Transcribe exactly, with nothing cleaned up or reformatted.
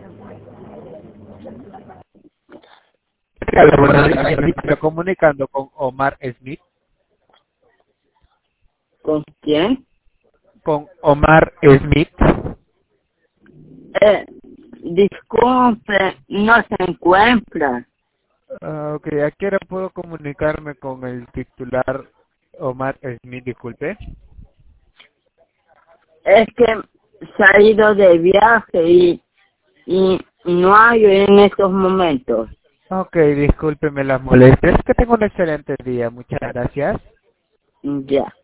Estoy comunicando con Omar Smith. ¿Con quién? Con Omar Smith. Eh, disculpe, no se encuentra. Uh, ok, ¿a qué hora puedo comunicarme con el titular Omar Smith? Disculpe. Es que se ha ido de viaje y, y no hay en estos momentos. Ok, discúlpeme las molestias. Que tengo un excelente día. Muchas gracias. Ya.